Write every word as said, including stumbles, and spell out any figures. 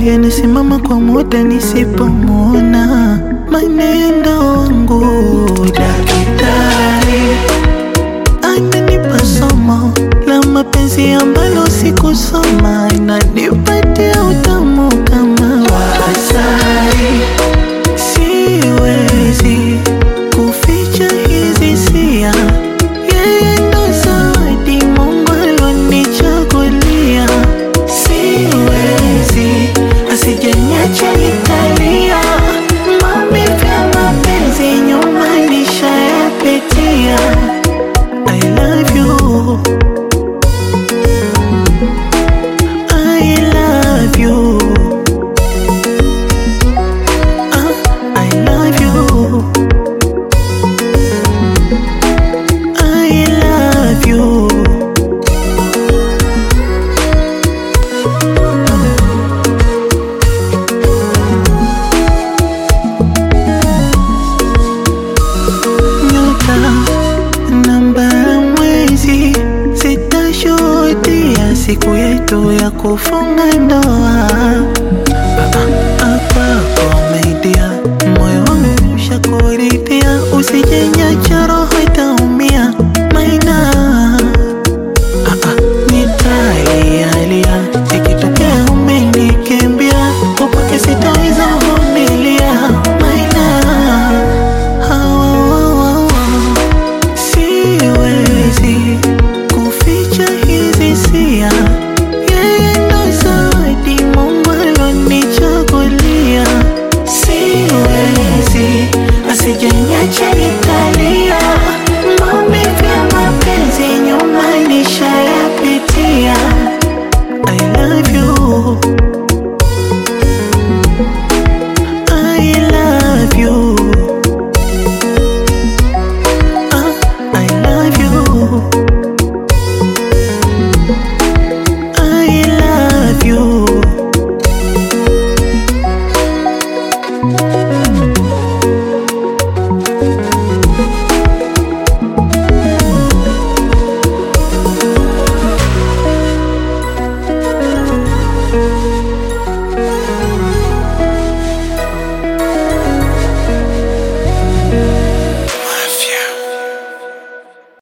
yanasimama kwa muda nisipomwona. Maneno wangu daktari ananipa somo la mapenzi ambalo sikusoma, inanipatia utamu kama wa asali. Siwezi kuficha hizi hisia, yeye ndo zawadi Mungu alonichagulia. Siwezi asijeniacha nikalia, maumivu ya mapenzi nyuma nishayapitia. I love you, I love you, uh, I love you, I love you. Nyota namba mwezi sitashuhudia siku yetu ya kufunga ndoa.